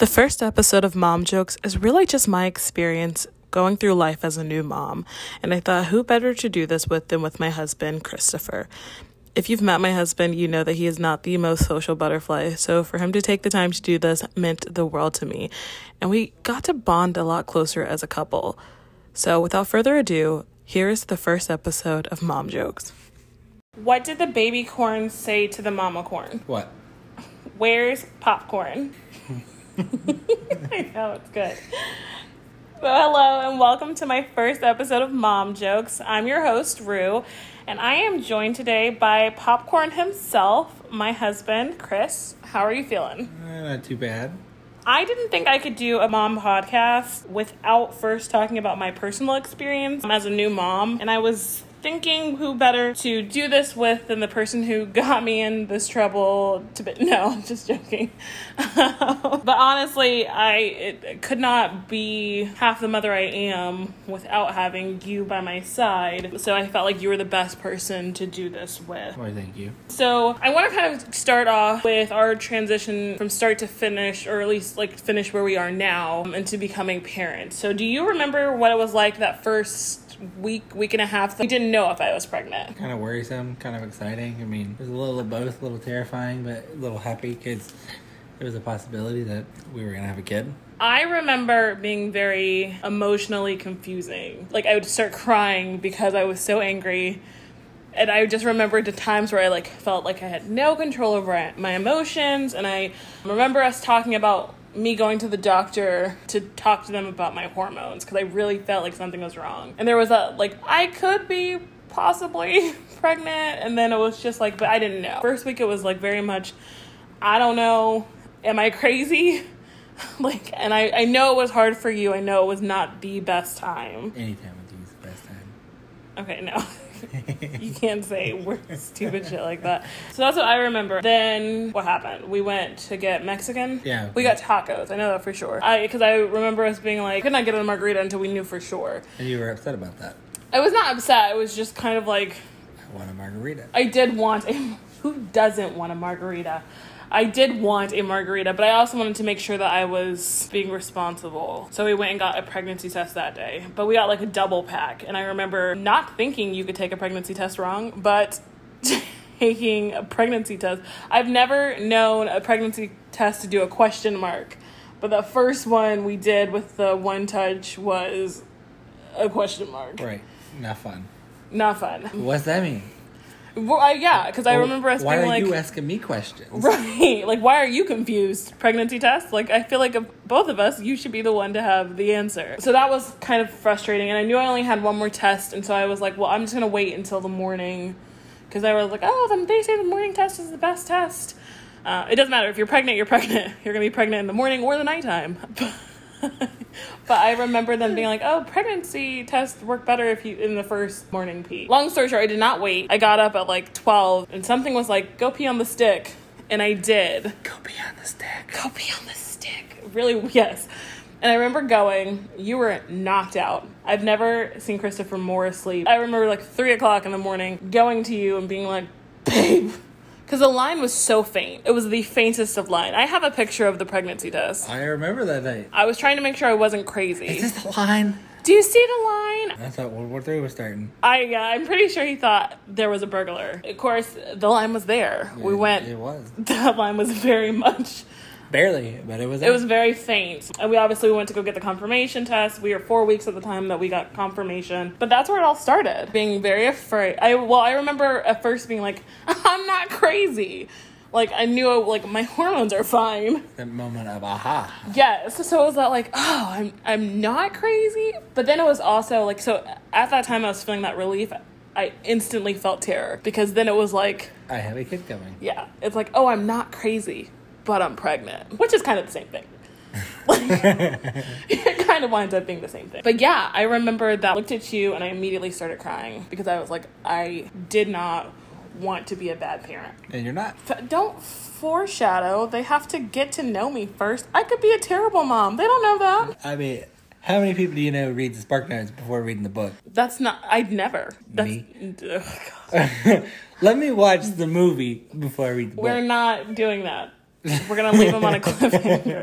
The first episode of Mom Jokes is really just my experience going through life as a new mom, and I thought who better to do this with than with my husband, Christopher. If you've met my husband, you know that he is not the most social butterfly, so for him to take the time to do this meant the world to me, and we got to bond a lot closer as a couple. So without further ado, here is the first episode of Mom Jokes. What did the baby corn say to the mama corn? What? Where's popcorn? I know, it's good. Well, hello and welcome to my first episode of Mom Jokes. I'm your host, Rue, and I am joined today by Popcorn himself, my husband, Chris. How are you feeling? Not too bad. I didn't think I could do a mom podcast without first talking about my personal experience as a new mom, and I was thinking who better to do this with than the person who got me in this trouble no, just joking. But honestly, it could not be half the mother I am without having you by my side. So I felt like you were the best person to do this with. Why, thank you. So I want to kind of start off with our transition from start to finish, or at least like finish where we are now, into becoming parents. So do you remember what it was like that first week and a half? We didn't know if I was pregnant. Kind of worrisome, kind of exciting. I mean, it was a little of both, a little terrifying, but a little happy because there was a possibility that we were going to have a kid. I remember being very emotionally confusing. Like, I would start crying because I was so angry. And I just remembered the times where I felt like I had no control over my emotions. And I remember us talking about me going to the doctor to talk to them about my hormones because I really felt like something was wrong. And there was I could be possibly pregnant, and then it was just but I didn't know. First week it was very much, I don't know, am I crazy? And I know it was hard for you. I know it was not the best time. Anytime with you is the best time. Okay, no. You can't say stupid shit like that. So that's what I remember. Then what happened? We went to get Mexican. Yeah. We got tacos. I know that for sure. Because I remember us being could not get a margarita until we knew for sure. And you were upset about that. I was not upset. It was just kind of I want a margarita. I did want who doesn't want a margarita? I did want a margarita, but I also wanted to make sure that I was being responsible. So we went and got a pregnancy test that day. But we got a double pack. And I remember not thinking you could take a pregnancy test wrong, but taking a pregnancy test. I've never known a pregnancy test to do a question mark. But the first one we did with the one touch was a question mark. Right. Not fun. Not fun. What's that mean? Well, yeah, because I remember us being why are you asking me questions? Right. Why are you confused? Pregnancy test? I feel like of both of us, you should be the one to have the answer. So that was kind of frustrating. And I knew I only had one more test. And so I was well, I'm just going to wait until the morning. Because I was they say the morning test is the best test. It doesn't matter. If you're pregnant, you're pregnant. You're going to be pregnant in the morning or the nighttime. But I remember them being pregnancy tests work better if you in the first morning pee. Long story short, I did not wait. I got up at 12 and something was go pee on the stick. And I did. Go pee on the stick. Go pee on the stick. Really, yes. And I remember going, you were knocked out. I've never seen Christopher more asleep. I remember 3 o'clock in the morning going to you and being babe. Because the line was so faint. It was the faintest of line. I have a picture of the pregnancy test. I remember that night. I was trying to make sure I wasn't crazy. Is this the line? Do you see the line? I thought World War III was starting. I'm pretty sure he thought there was a burglar. Of course, the line was there. We went. It was. The line was very much. Barely, but it was there. It was very faint. And we obviously went to go get the confirmation test. We were 4 weeks at the time that we got confirmation. But that's where it all started. Being very afraid. I remember at first being I'm not crazy. I knew my hormones are fine. That moment of aha. Yes. So it was I'm not crazy. But then it was also so at that time I was feeling that relief. I instantly felt terror because then it was I have a kid coming. yeah, it's I'm not crazy, but I'm pregnant, which is kind of the same thing. It kind of winds up being the same thing. But yeah, I remember that I looked at you and I immediately started crying because I was I did not want to be a bad parent. And you're not. Don't foreshadow. They have to get to know me first. I could be a terrible mom. They don't know that. I mean, how many people do you know read the Spark Notes before reading the book? That's not... I'd never. Me? Let me watch the movie before I read the book. We're not doing that. We're going to leave them on a cliffhanger.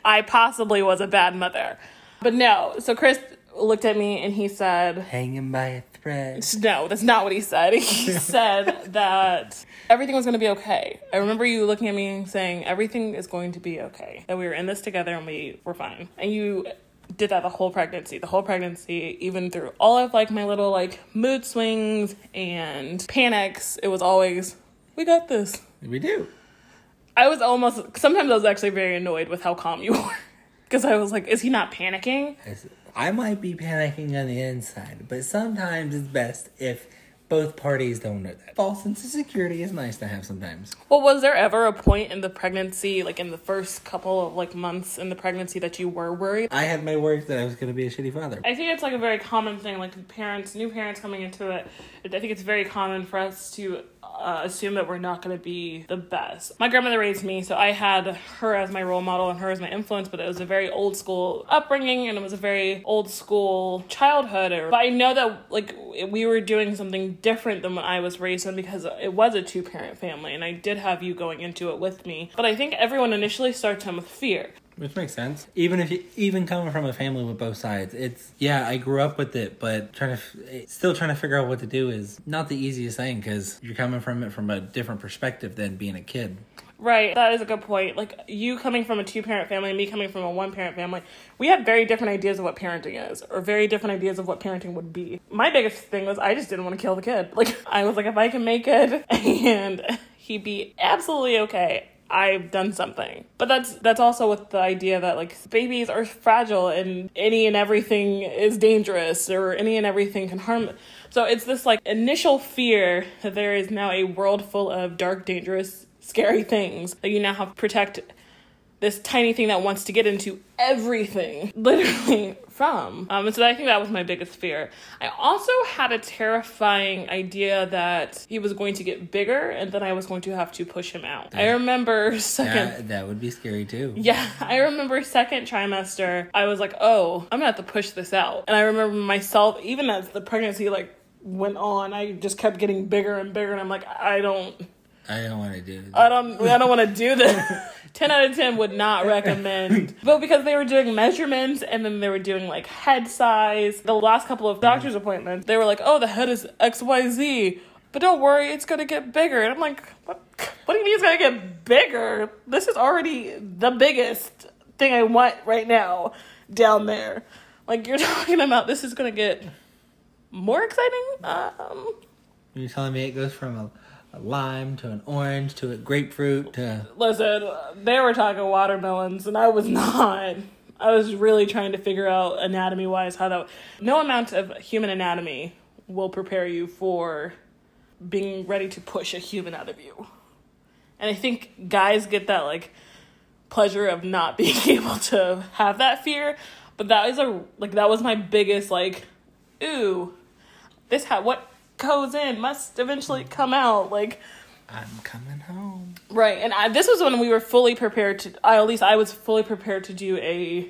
I possibly was a bad mother. But no, so Chris looked at me and he said, hanging by a thread. no, that's not what he said. He said that everything was going to be okay. I remember you looking at me and saying, everything is going to be okay. That we were in this together and we were fine. And you did that the whole pregnancy, even through all of like my little like mood swings and panics. It was always, we got this. We do. Sometimes I was actually very annoyed with how calm you were. Because I was like, is he not panicking? I might be panicking on the inside, but sometimes it's best if both parties don't know that. False sense of security is nice to have sometimes. Well, was there ever a point in the pregnancy, like in the first couple of like months in the pregnancy, that you were worried? I had my worries that I was going to be a shitty father. I think it's like a very common thing, like new parents coming into it. I think it's very common for us to assume that we're not going to be the best. My grandmother raised me, so I had her as my role model and her as my influence, but it was a very old school upbringing and it was a very old school childhood. But I know that like we were doing something different than when I was raised in because it was a 2-parent family and I did have you going into it with me. But I think everyone initially starts him with fear. Which makes sense. Even coming from a family with both sides, I grew up with it, but still trying to figure out what to do is not the easiest thing because you're coming from it from a different perspective than being a kid. Right, that is a good point. Like, you coming from a 2-parent family and me coming from a 1-parent family, we had very different ideas of what parenting is, or very different ideas of what parenting would be. My biggest thing was I just didn't want to kill the kid. Like, I was like, if I can make it and he'd be absolutely okay, I've done something. But that's also with the idea that, like, babies are fragile and any and everything is dangerous or any and everything can harm them. So it's this, like, initial fear that there is now a world full of dark, dangerous, scary things that you now have to protect this tiny thing that wants to get into everything, literally, from. And so I think that was my biggest fear. I also had a terrifying idea that he was going to get bigger and then I was going to have to push him out. I remember That would be scary too. Yeah, I remember second trimester, I was like, oh, I'm gonna have to push this out. And I remember myself, even as the pregnancy like went on, I just kept getting bigger and bigger and I'm like, I don't want to do this. I don't want to do this. 10 out of 10 would not recommend. But because they were doing measurements and then they were doing like head size. The last couple of doctor's appointments, they were like, oh, the head is XYZ. But don't worry, it's going to get bigger. And I'm like, what do you mean it's going to get bigger? This is already the biggest thing I want right now down there. Like, you're talking about this is going to get more exciting? You're telling me it goes from a lime to an orange to a grapefruit to... Listen, they were talking watermelons and I was not. I was really trying to figure out anatomy-wise how that... No amount of human anatomy will prepare you for being ready to push a human out of you. And I think guys get that, like, pleasure of not being able to have that fear. But that was my biggest, like, ooh, what goes in must eventually come out. Like, I'm coming home. Right. And this was when we were fully prepared to, at least I was fully prepared to do a,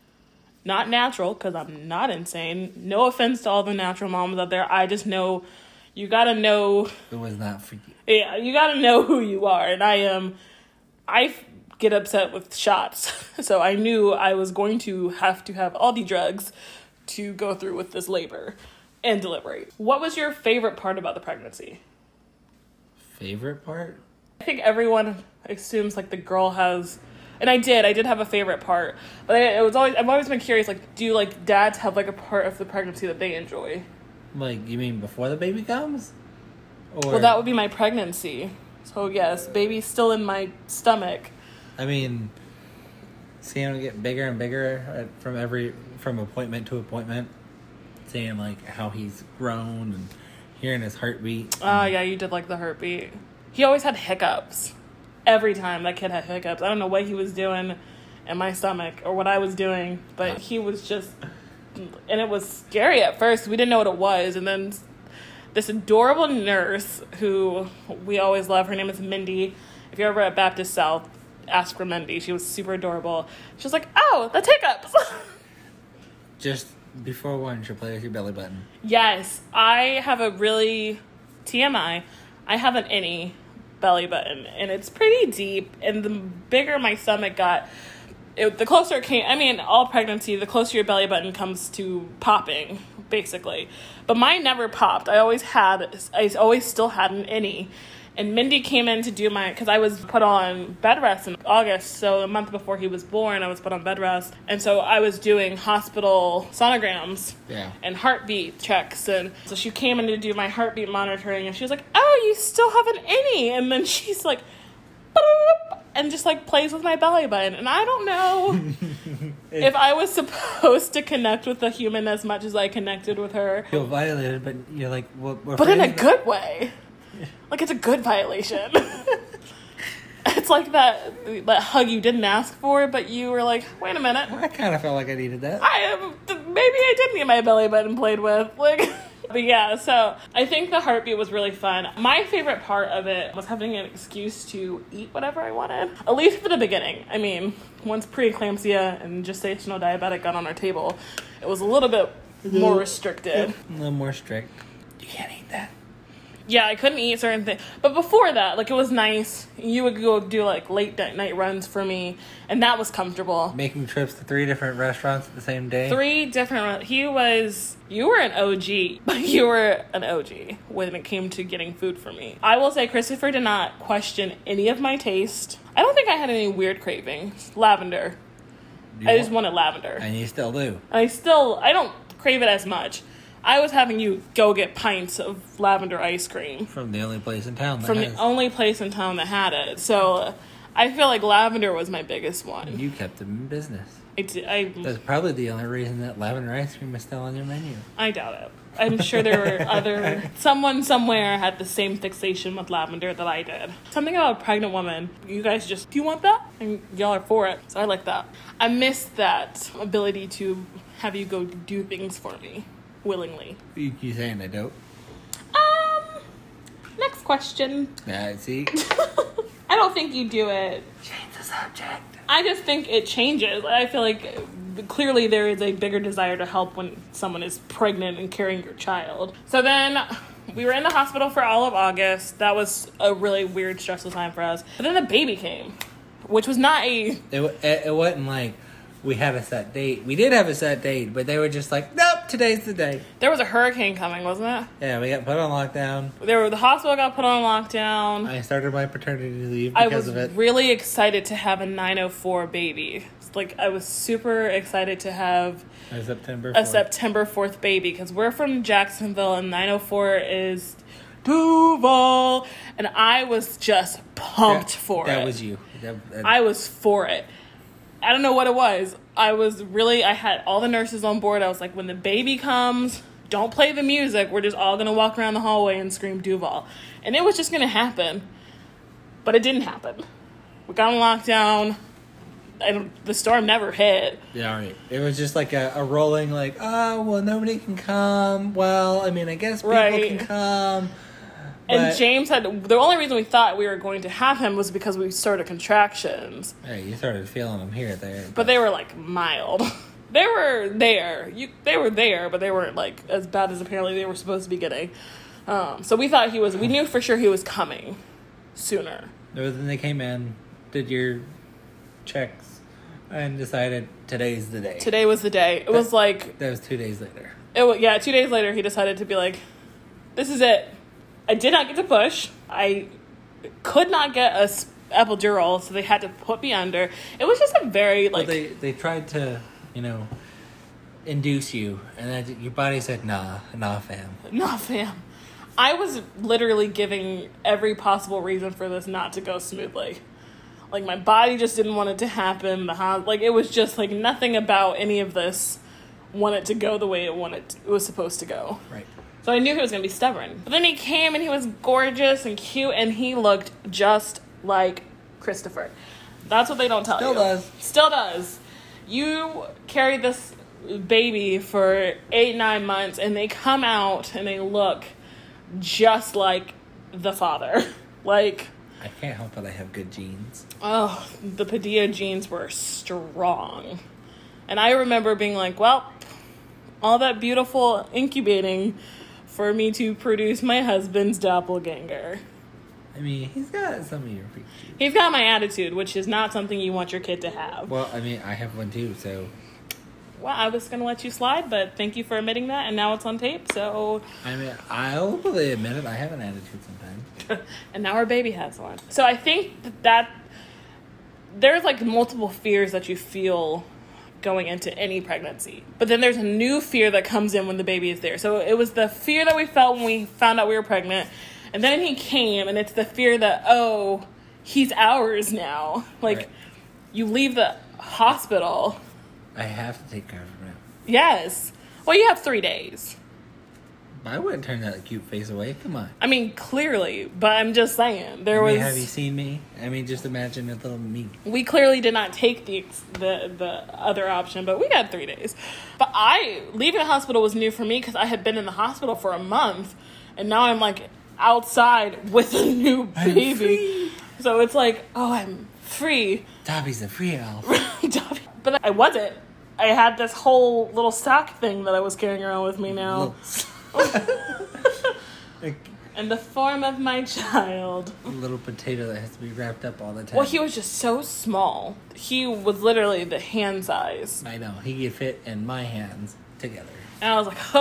not natural, because I'm not insane. No offense to all the natural moms out there. I just know, you got to know. It was not for you. Yeah, you got to know who you are. And I get upset with shots. So I knew I was going to have all the drugs to go through with this labor and delivery. What was your favorite part about the pregnancy? Favorite part? I think everyone assumes like the girl has, and I did have a favorite part, but I've always been curious, like, do like dads have like a part of the pregnancy that they enjoy? Like, you mean before the baby comes? Or... Well, that would be my pregnancy. So yes, baby's still in my stomach. I mean, seeing him get bigger and bigger from appointment to appointment, seeing like how he's grown and hearing his heartbeat. Yeah, you did like the heartbeat. He always had hiccups. Every time that kid had hiccups. I don't know what he was doing in my stomach or what I was doing, but he was just, and it was scary at first. We didn't know what it was. And then this adorable nurse who we always love, her name is Mindy. If you're ever at Baptist South, ask for Mindy. She was super adorable. She was like, oh, that's hiccups. Just before one, she'll play with your belly button. Yes, I have a really, TMI, I have an innie belly button, and it's pretty deep, and the bigger my stomach got, The closer it came, I mean, all pregnancy, the closer your belly button comes to popping, basically. But mine never popped. I always still had an innie. And Mindy came in to do because I was put on bed rest in August, so a month before he was born, I was put on bed rest. And so I was doing hospital sonograms and heartbeat checks. And so she came in to do my heartbeat monitoring, and she was like, oh, you still have an innie. And then she's like, boop, and just like plays with my belly button. And I don't know if I was supposed to connect with the human as much as I connected with her. Feel violated, but you're like, what but in a good way. Like, it's a good violation. It's like that hug you didn't ask for, but you were like, wait a minute. I kind of felt like I needed that. Maybe I did need my belly button played with. Like, but yeah, so I think the heartbeat was really fun. My favorite part of it was having an excuse to eat whatever I wanted. At least for the beginning. I mean, once preeclampsia and gestational diabetic got on our table, it was a little bit more restricted. A little more strict. You can't eat that. Yeah, I couldn't eat certain things. But before that, like, it was nice. You would go do, like, late night runs for me, and that was comfortable. Making trips to 3 different restaurants at the same day. 3 different... You were an OG, but you were an OG when it came to getting food for me. I will say Christopher did not question any of my taste. I don't think I had any weird cravings. Lavender. I just wanted lavender. And you still do. I don't crave it as much. I was having you go get pints of lavender ice cream. From the only place in town the only place in town that had it. So I feel like lavender was my biggest one. You kept them in business. That's probably the only reason that lavender ice cream is still on your menu. I doubt it. I'm sure there were someone somewhere had the same fixation with lavender that I did. Something about a pregnant woman. You guys just, do you want that? And y'all are for it. So I like that. I miss that ability to have you go do things for me. Willingly. You saying I don't? Next question. See? I don't think you do it. Change the subject. I just think it changes. I feel like clearly there is a bigger desire to help when someone is pregnant and carrying your child. So then we were in the hospital for all of August. That was a really weird, stressful time for us. But then the baby came, which was not It wasn't like we had a set date. We did have a set date, but they were just like, nope, today's the day. There was a hurricane coming, wasn't it? Yeah, we got put on lockdown. The hospital got put on lockdown. I started my paternity leave because of it. I was really excited to have a 904 baby. Like, I was super excited to have a September 4th baby, because we're from Jacksonville and 904 is Duval, and I was just pumped for it. That was you. I was for it. I don't know what it was. I had all the nurses on board. I was like, when the baby comes, don't play the music. We're just all going to walk around the hallway and scream Duval. And it was just going to happen. But it didn't happen. We got on lockdown. The storm never hit. Yeah, right. It was just like a rolling, like, oh, well, nobody can come. Well, I mean, I guess people can come. And James the only reason we thought we were going to have him was because we started contractions. Hey, you started feeling them here, there. But they were, like, mild. They were there. They were there, but they weren't, like, as bad as apparently they were supposed to be getting. So we thought we knew for sure he was coming sooner. Then they came in, did your checks, and decided today's the day. Today was the day. It was like... That was 2 days later. 2 days later he decided to be like, this is it. I did not get to push. I could not get a epidural, so they had to put me under. It was just a very, like... Well, they tried to, induce you, and then your body said, nah, fam. Nah, fam. I was literally giving every possible reason for this not to go smoothly. Like, my body just didn't want it to happen. It was just, like, nothing about any of this wanted to go the way it was supposed to go. Right. So I knew he was going to be stubborn. But then he came and he was gorgeous and cute and he looked just like Christopher. That's what they don't tell you. Still does. You carry this baby for 8-9 months and they come out and they look just like the father. Like... I can't help it, I have good genes. Oh, the Padilla genes were strong. And I remember being like, well, all that beautiful incubating... for me to produce my husband's doppelganger. I mean, he's got some of your freak juice. He's got my attitude, which is not something you want your kid to have. Well, I mean, I have one too, so. Well, I was going to let you slide, but thank you for admitting that, and now it's on tape, so... I mean, I'll openly admit it. I have an attitude sometimes. And now our baby has one. So I think that there's, like, multiple fears that you feel going into any pregnancy. But then there's a new fear that comes in when the baby is there. So it was the fear that we felt when we found out we were pregnant, and then he came, and it's the fear that, oh, he's ours now. Like, right. You leave the hospital... I have to take care of him now. Yes. Well, you have 3 days. I wouldn't turn that cute face away. Come on. I mean, clearly, but I'm just saying Have you seen me? I mean, just imagine a little me. We clearly did not take the other option, but we had 3 days. But leaving the hospital was new for me because I had been in the hospital for a month, and now I'm like outside with a new baby. So it's like, oh, I'm free. Dobby's a free elf. Dobby. But I wasn't. I had this whole little sack thing that I was carrying around with me now. In the form of my child. A little potato that has to be wrapped up all the time. Well, he was just so small. He was literally the hand size. I know. He could fit in my hands together. And I was like,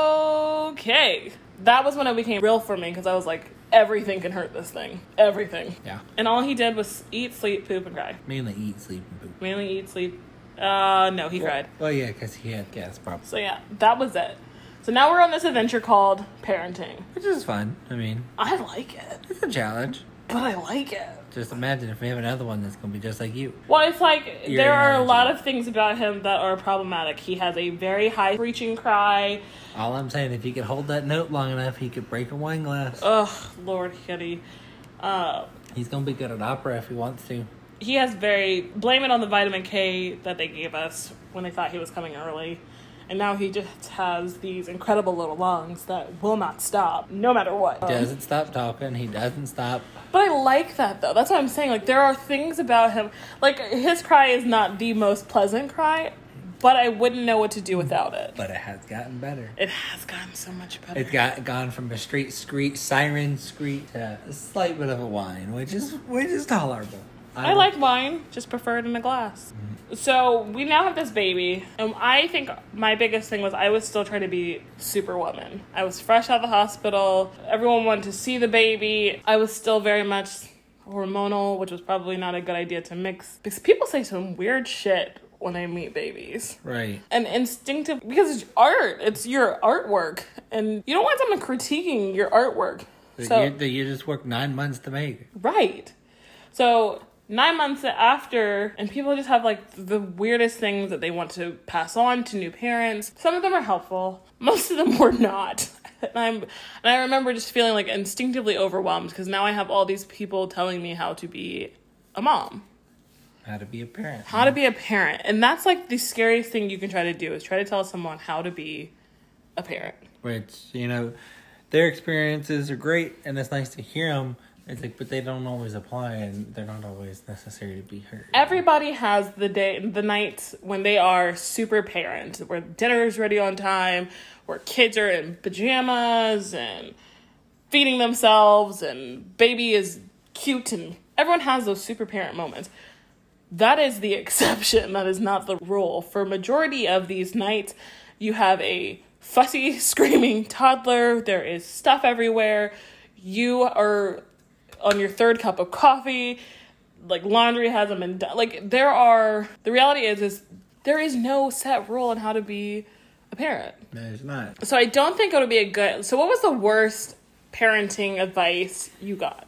okay. That was when it became real for me because I was like, everything can hurt this thing. Everything. Yeah. And all he did was eat, sleep, poop, and cry. Mainly eat, sleep, and poop. Mainly eat, sleep. No, he cried. Well, yeah, because he had gas problems. So yeah, that was it. So now we're on this adventure called parenting. Which is fun. I mean, I like it. it's a challenge. But I like it. Just imagine if we have another one that's going to be just like you. Well, it's like Your there are a analogy. lot of things about him that are problematic. He has a very high screeching cry. All I'm saying, if he could hold that note long enough, he could break a wine glass. Ugh, Lord Kitty. He's going to be good at opera if he wants to. He has blame it on the vitamin K that they gave us when they thought he was coming early. And now he just has these incredible little lungs that will not stop, no matter what. He doesn't stop talking. He doesn't stop. But I like that, though. That's what I'm saying. Like, there are things about him. Like, his cry is not the most pleasant cry, but I wouldn't know what to do without it. But it has gotten better. It has gotten so much better. It's gone from a straight screech, siren screech, to a slight bit of a whine, which is tolerable. I like wine, just prefer it in a glass. Mm-hmm. So we now have this baby, and I think my biggest thing was I was still trying to be Superwoman. I was fresh out of the hospital. Everyone wanted to see the baby. I was still very much hormonal, which was probably not a good idea to mix, because people say some weird shit when they meet babies. Right. And instinctive, because it's art. It's your artwork, and you don't want someone critiquing your artwork. That you just worked 9 months to make. Right. So 9 months after, and people just have like the weirdest things that they want to pass on to new parents. Some of them are helpful. Most of them were not. And I remember just feeling like instinctively overwhelmed because now I have all these people telling me how to be a mom. How to be a parent. How to be a parent. And that's like the scariest thing you can try to do is try to tell someone how to be a parent. Which, their experiences are great and it's nice to hear them. It's like, but they don't always apply, and they're not always necessary to be heard. Everybody has the nights when they are super parent, where dinner is ready on time, where kids are in pajamas and feeding themselves, and baby is cute, and everyone has those super parent moments. That is the exception. That is not the rule. For majority of these nights, you have a fussy, screaming toddler. There is stuff everywhere. You are on your third cup of coffee, like laundry hasn't been done. Like the reality is there is no set rule on how to be a parent. There's not. So I don't think it would be a good, so what was the worst parenting advice you got?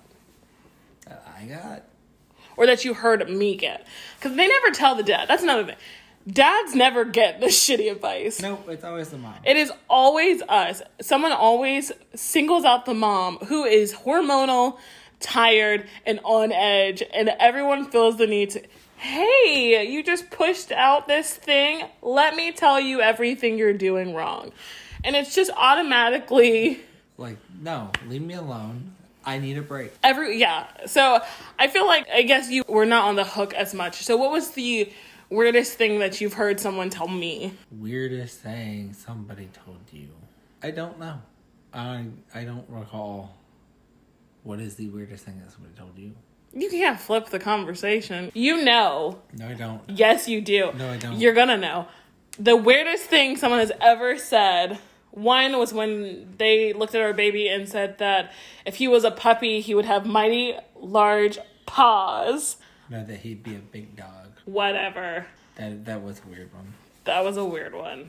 I got. Or that you heard me get? Because they never tell the dad. That's another thing. Dads never get the shitty advice. Nope, it's always the mom. It is always us. Someone always singles out the mom who is hormonal, tired, and on edge, and everyone feels the need to, hey, you just pushed out this thing, let me tell you everything you're doing wrong. And it's just automatically like, no, leave me alone, I need a break. So I feel like, I guess you were not on the hook as much. So what was the weirdest thing that you've heard someone tell me? Weirdest thing somebody told you? I don't know. I don't recall. What is the weirdest thing that somebody told you? You can't flip the conversation. You know. No, I don't. Yes, you do. No, I don't. You're gonna know. The weirdest thing someone has ever said, one was when they looked at our baby and said that if he was a puppy, he would have mighty large paws. No, that he'd be a big dog. Whatever. That was a weird one. That was a weird one.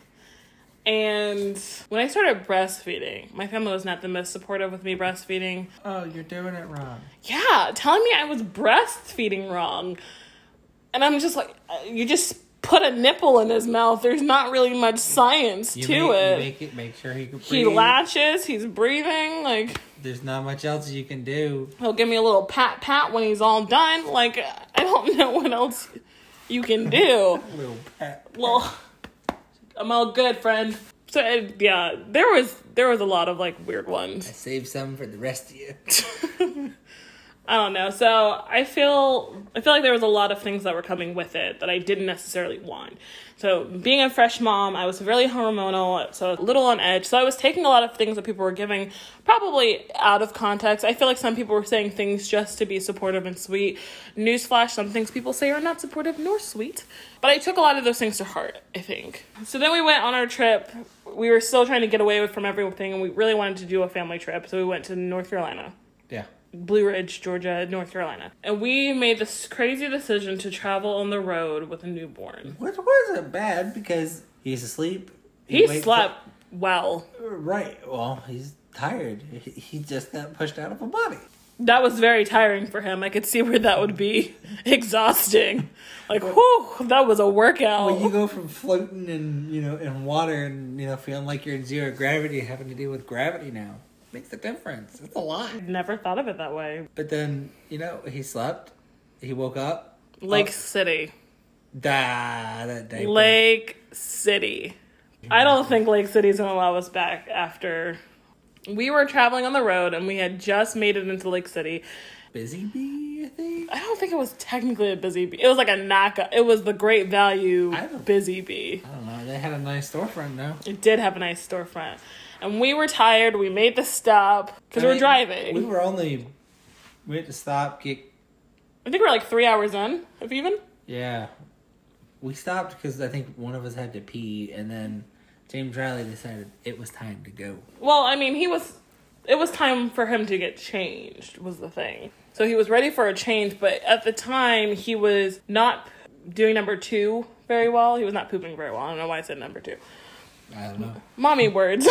And when I started breastfeeding, my family was not the most supportive with me breastfeeding. Oh, you're doing it wrong. Yeah, telling me I was breastfeeding wrong. And I'm just like, you just put a nipple in his mouth. There's not really much science to it. Make sure he can breathe. He latches, he's breathing, like... There's not much else you can do. He'll give me a little pat when he's all done. Like, I don't know what else you can do. Little pat. Well... I'm all good, friend. So, yeah, there was a lot of, like, weird ones. I saved some for the rest of you. I don't know. So, I feel like there was a lot of things that were coming with it that I didn't necessarily want. So, being a fresh mom, I was really hormonal, so a little on edge. So, I was taking a lot of things that people were giving probably out of context. I feel like some people were saying things just to be supportive and sweet. Newsflash, some things people say are not supportive nor sweet. But I took a lot of those things to heart, I think. So then we went on our trip. We were still trying to get away from everything, and we really wanted to do a family trip. So we went to North Carolina. Yeah. Blue Ridge, Georgia, North Carolina. And we made this crazy decision to travel on the road with a newborn. Which wasn't bad because he's asleep. He slept well. Right. Well, he's tired. He just got pushed out of a body. That was very tiring for him. I could see where that would be exhausting. Like, whew, that was a workout. When you go from floating in water and, feeling like you're in zero gravity, having to deal with gravity now. Makes a difference. It's a lot. Never thought of it that way. But then, he slept. He woke up. Lake City. That day. Lake City. I don't think Lake City's going to allow us back after... We were traveling on the road, and we had just made it into Lake City. Busy Bee, I think? I don't think it was technically a Busy Bee. It was like a knockoff. It was the Great Value Busy Bee. I don't know. They had a nice storefront, though. It did have a nice storefront. And we were tired. We made the stop because we were driving. We had to stop, I think we're like 3 hours in, if even. Yeah. We stopped because I think one of us had to pee, and then James Riley decided it was time to go. Well, I mean, it was time for him to get changed, was the thing. So he was ready for a change, but at the time, he was not doing number 2 very well. He was not pooping very well. I don't know why I said number 2. I don't know. Mommy words.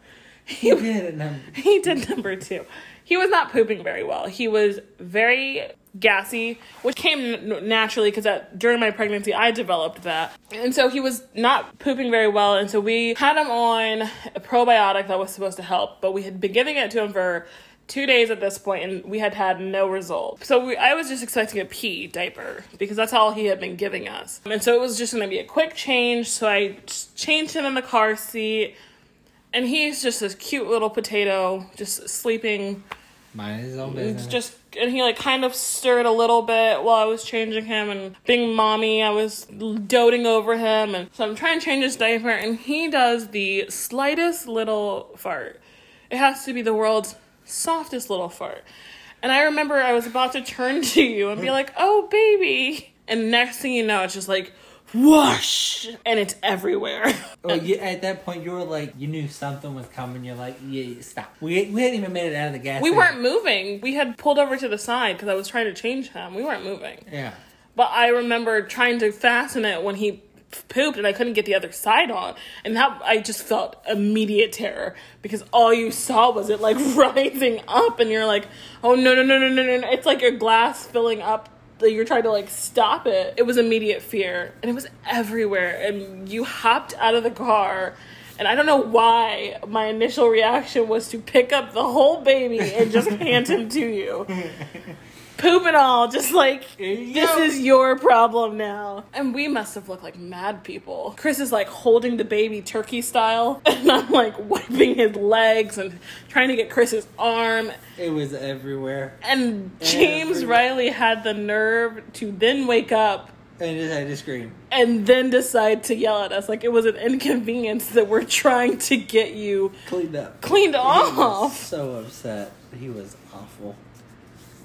He did number 2. He was not pooping very well. He was very gassy, which came naturally because during my pregnancy, I developed that. And so he was not pooping very well. And so we had him on a probiotic that was supposed to help, but we had been giving it to him for 2 days at this point, and we had no result. So I was just expecting a pee diaper because that's all he had been giving us. And so it was just going to be a quick change. So I changed him in the car seat, and he's just this cute little potato, just sleeping. Mind his own business. And he kind of stirred a little bit while I was changing him, and being mommy, I was doting over him. And so I'm trying to change his diaper, and he does the slightest little fart. It has to be the world's softest little fart. And I remember I was about to turn to you and be like, oh, baby. And next thing you know, it's just like, whoosh, and it's everywhere. At that point, you were like, you knew something was coming. You're like, yeah, stop. We hadn't even made it out of the gas. We weren't moving. We had pulled over to the side because I was trying to change him. We weren't moving. Yeah. But I remember trying to fasten it when he pooped, and I couldn't get the other side on. And that, I just felt immediate terror because all you saw was it rising up, and you're like, oh, no. It's like your glass filling up. You're trying to stop it. It was immediate fear, and it was everywhere. And you hopped out of the car, and I don't know why my initial reaction was to pick up the whole baby and just hand him to you. Poop and all, just this is your problem now. And we must have looked like mad people. Chris is holding the baby turkey style, and I'm wiping his legs and trying to get Chris's arm. It was everywhere. And James Riley had the nerve to then wake up and just had to scream. And then decide to yell at us it was an inconvenience that we're trying to get you cleaned off. He was so upset. He was awful.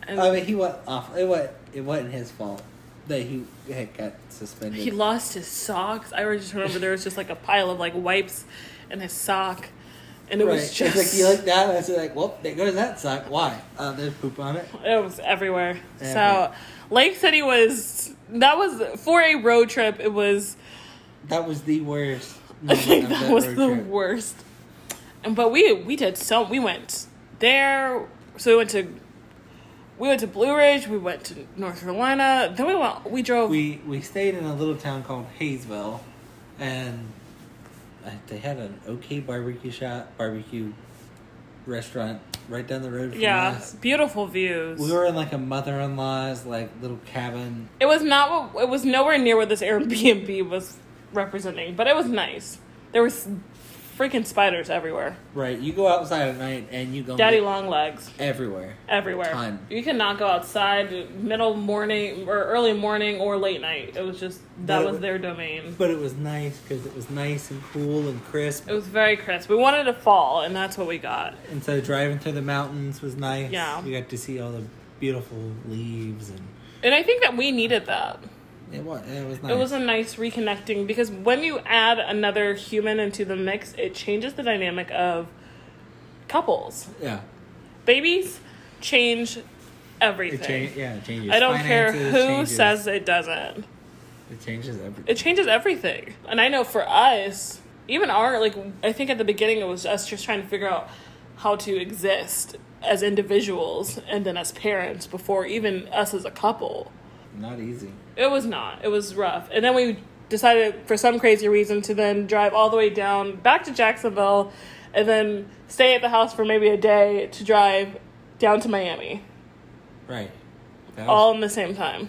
And I mean, he went off. It wasn't his fault that he had got suspended. he lost his socks. I just remember there was just like a pile of like wipes in his sock. And it was just... It's like you look down and it's like, well, there goes that sock. Why? There's poop on it. It was everywhere. So, Lake City that was, for a road trip, it was... That was the worst. I think that was the worst. But we went there. So we went to Blue Ridge. We went to North Carolina. Then we drove. We stayed in a little town called Hayesville, and they had an okay barbecue restaurant right down the road from us. Beautiful views. We were in like a mother-in-law's like little cabin. It was nowhere near what this Airbnb was representing, but it was nice. There was freaking spiders everywhere. Right, you go outside at night and you go daddy long legs everywhere. Ton. You cannot go outside middle morning or early morning or late night. It was just was their domain. But it was nice because it was nice and cool and crisp. It was very crisp. We wanted a fall, and that's what we got. And so driving through the mountains was nice. Yeah, we got to see all the beautiful leaves and I think that we needed that. It was nice. It was a nice reconnecting because when you add another human into the mix, it changes the dynamic of couples. Yeah. Babies change everything. It changes. I don't care who says it doesn't. It changes everything. It changes everything. And I know for us, even I think at the beginning it was us just trying to figure out how to exist as individuals and then as parents before even us as a couple. Not easy. It was not. It was rough. And then we decided, for some crazy reason, to then drive all the way down back to Jacksonville and then stay at the house for maybe a day to drive down to Miami. Right. All in the same time.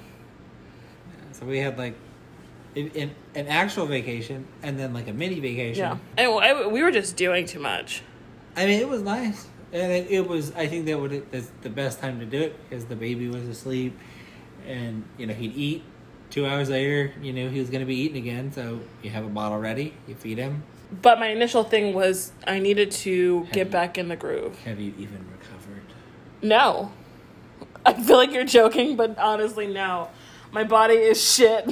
Yeah, so we had like an actual vacation and then like a mini vacation. Yeah. And we were just doing too much. I mean, it was nice. And it was, I think that's the best time to do it because the baby was asleep. And, he'd eat. 2 hours later, he was going to be eating again. So you have a bottle ready. You feed him. But my initial thing was I needed to get back in the groove. Have you even recovered? No. I feel like you're joking, but honestly, no. My body is shit.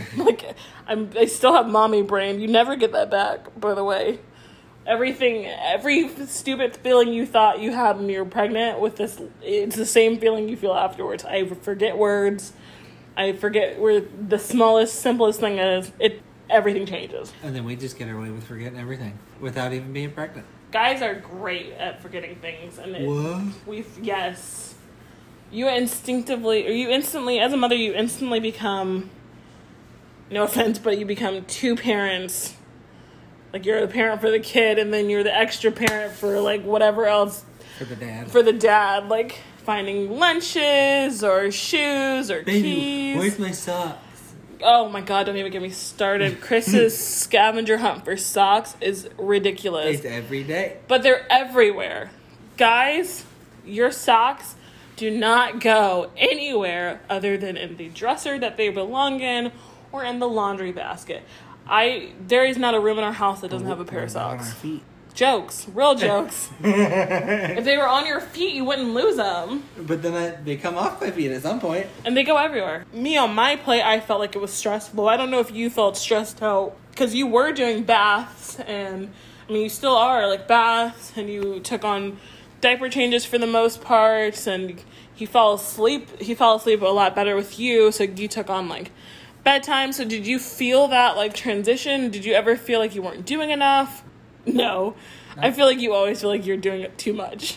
I still have mommy brain. You never get that back, by the way. Every stupid feeling you thought you had when you were pregnant with this, it's the same feeling you feel afterwards. I forget words. I forget where the smallest, simplest thing is. Everything changes. And then we just get away with forgetting everything without even being pregnant. Guys are great at forgetting things. And yes. You instantly, as a mother, you instantly become, no offense, but you become two parents. Like, you're the parent for the kid, and then you're the extra parent for, like, whatever else. For the dad. For the dad. Like, finding lunches or shoes or keys. Where's my socks? Oh, my God, don't even get me started. Chris's scavenger hunt for socks is ridiculous. It's every day. But they're everywhere. Guys, your socks do not go anywhere other than in the dresser that they belong in or in the laundry basket. There is not a room in our house that doesn't have a pair of socks. On our feet. Jokes. Real jokes. If they were on your feet, you wouldn't lose them. But then they come off my feet at some point. And they go everywhere. Me, on my plate, I felt like it was stressful. I don't know if you felt stressed out. Because you were doing baths. And, you still are. Like, baths. And you took on diaper changes for the most part. And he fell asleep. He fell asleep a lot better with you. So you took on, like, bedtime. So did you feel that, like, transition? Did you ever feel like you weren't doing enough? No. I feel like you always feel like you're doing it too much.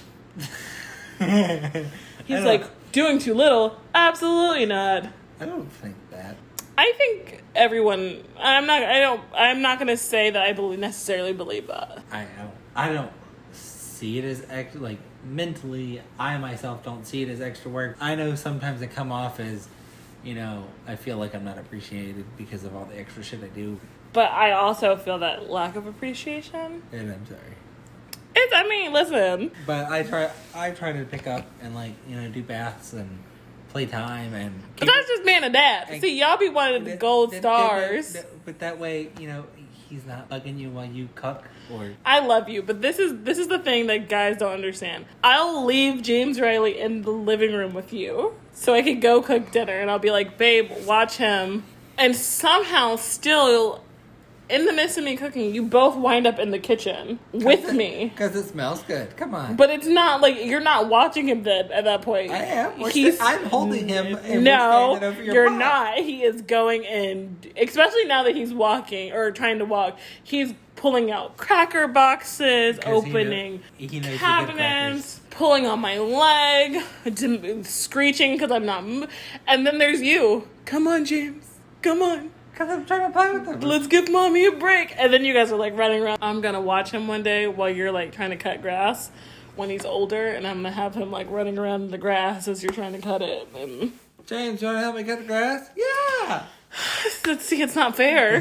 He's like, doing too little? Absolutely not. I don't think that. I think everyone, I'm not going to say that I necessarily believe that. I don't see it as extra, like, mentally, I myself don't see it as extra work. I know sometimes it come off as, I feel like I'm not appreciated because of all the extra shit I do. But I also feel that lack of appreciation. And I'm sorry. Listen. But I try to pick up and do baths and playtime and. But that's just being a dad. See, y'all be wanting the gold stars. But that way, he's not bugging you while you cook? Or I love you, but this is the thing that guys don't understand. I'll leave James Riley in the living room with you so I can go cook dinner, and I'll be like, babe, watch him. And somehow still, in the midst of me cooking, you both wind up in the kitchen with me. Because it smells good. Come on. But it's not like you're not watching him then at that point. I am. I'm holding him. And No, we're over your you're pot. not. He is going in, especially now that he's walking or trying to walk. He's pulling out cracker boxes, opening he knows cabinets, pulling on my leg, screeching because I'm not. And then there's you. Come on, James. Come on. Because I'm trying to play with him. Let's give mommy a break. And then you guys are like running around. I'm going to watch him one day while you're like trying to cut grass when he's older. And I'm going to have him like running around in the grass as you're trying to cut it. And James, you want to help me cut the grass? Yeah. see, it's not fair.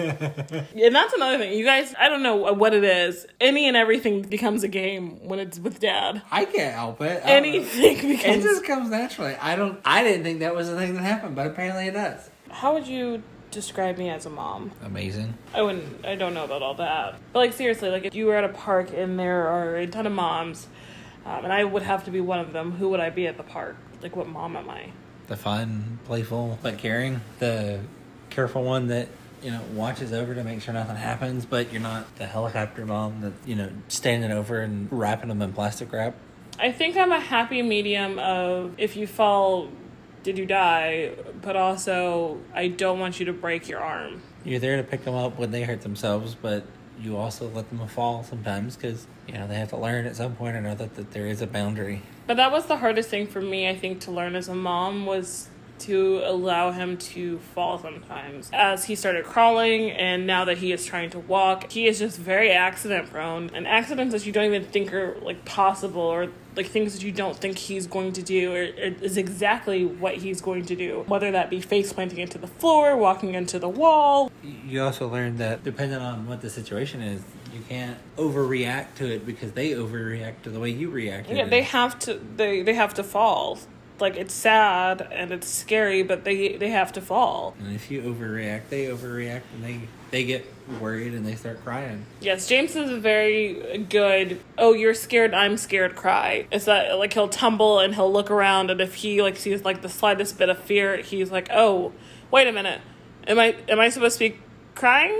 And that's another thing. You guys, I don't know what it is. Any and everything becomes a game when it's with dad. I can't help it. Anything It becomes... just comes naturally. I didn't think that was the thing that happened, but apparently it does. How would you describe me as a mom? Amazing. I don't know about all that. But like seriously, like if you were at a park and there are a ton of moms, and I would have to be one of them, who would I be at the park? Like what mom am I? The fun, playful, but caring. The careful one that, watches over to make sure nothing happens, but you're not the helicopter mom that, standing over and wrapping them in plastic wrap. I think I'm a happy medium of if you fall, did you die? But also, I don't want you to break your arm. You're there to pick them up when they hurt themselves, but you also let them fall sometimes because, they have to learn at some point or another that there is a boundary. But that was the hardest thing for me, I think, to learn as a mom was to allow him to fall sometimes. As he started crawling and now that he is trying to walk, he is just very accident prone. And accidents that you don't even think are like possible or like things that you don't think he's going to do is exactly what he's going to do. Whether that be face planting into the floor, walking into the wall. You also learned that depending on what the situation is, you can't overreact to it because they overreact to the way you react to it. Yeah, they have to fall. Like, it's sad and it's scary, but they have to fall. And if you overreact, they overreact, and they get worried and they start crying. Yes, James is a very good, oh, you're scared, I'm scared cry. It's that, like, he'll tumble and he'll look around, and if he, like, sees, like, the slightest bit of fear, he's like, oh, wait a minute. Am I supposed to be crying?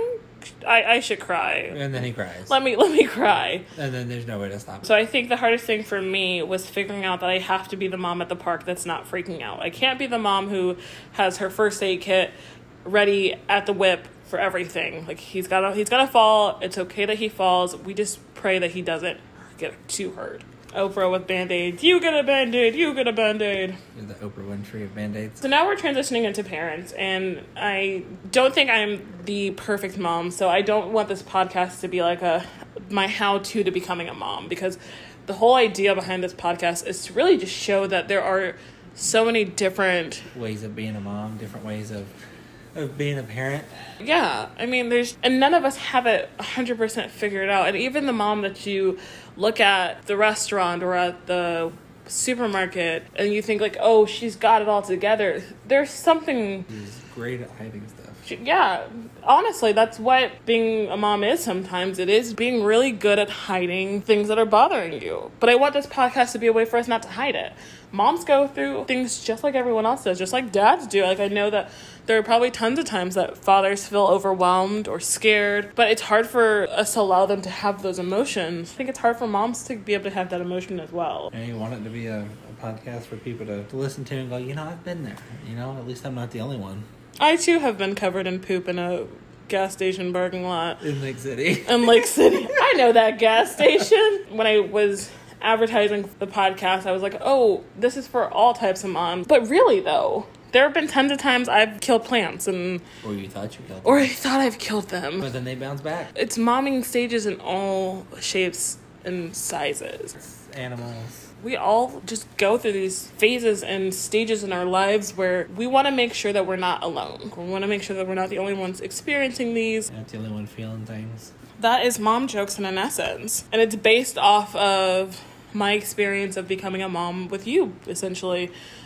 I should cry. And then he cries. Let me cry. And then there's no way to stop it. So I think the hardest thing for me was figuring out that I have to be the mom at the park that's not freaking out. I can't be the mom who has her first aid kit ready at the whip for everything. Like he's gotta fall. It's okay that he falls. We just pray that he doesn't get too hurt. Oprah with Band-Aids. You get a Band-Aid. You get a Band-Aid. You're the Oprah Winfrey of Band-Aids. So now we're transitioning into parents, and I don't think I'm the perfect mom, so I don't want this podcast to be like my how-to to becoming a mom, because the whole idea behind this podcast is to really just show that there are so many different ways of being a mom, different ways of being a parent. Yeah, I mean, and none of us have it 100% figured out. And even the mom that you look at the restaurant or at the supermarket and you think like, oh, she's got it all together. There's something... She's great at hiding stuff. Yeah, honestly, that's what being a mom is sometimes. It is being really good at hiding things that are bothering you. But I want this podcast to be a way for us not to hide it. Moms go through things just like everyone else does, just like dads do. Like, I know that there are probably tons of times that fathers feel overwhelmed or scared, but it's hard for us to allow them to have those emotions. I think it's hard for moms to be able to have that emotion as well. And you want it to be a podcast for people to listen to and go, I've been there. At least I'm not the only one. I, too, have been covered in poop in a gas station parking lot. In Lake City. In Lake City. I know that gas station. When I was advertising the podcast, I was like, oh, this is for all types of moms. But really, though, there have been tons of times I've killed plants and... Or you thought you killed them. Or I thought I've killed them. But then they bounce back. It's momming stages in all shapes and sizes. It's animals. We all just go through these phases and stages in our lives where we want to make sure that we're not alone. We want to make sure that we're not the only ones experiencing these. You're not the only one feeling things. That is Mom Jokes in an essence. And it's based off of my experience of becoming a mom with you, essentially. Us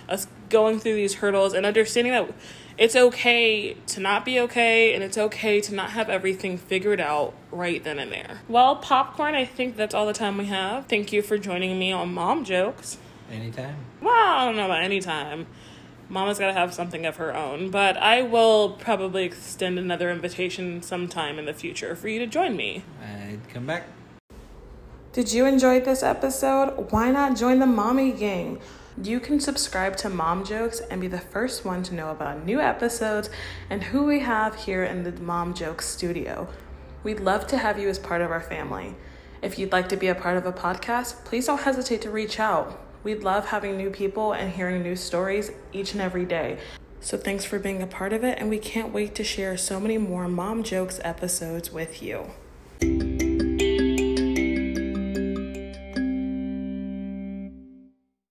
going through these hurdles and understanding that it's okay to not be okay, and it's okay to not have everything figured out right then and there. Well, Popcorn, I think that's all the time we have. Thank you for joining me on Mom Jokes. Anytime. Well, I don't know about anytime. Mama's got to have something of her own, but I will probably extend another invitation sometime in the future for you to join me. I'd come back. Did you enjoy this episode? Why not join the Mommy Gang? You can subscribe to Mom Jokes and be the first one to know about new episodes and who we have here in the Mom Jokes studio. We'd love to have you as part of our family. If you'd like to be a part of a podcast, please don't hesitate to reach out. We'd love having new people and hearing new stories each and every day. So thanks for being a part of it, and we can't wait to share so many more Mom Jokes episodes with you.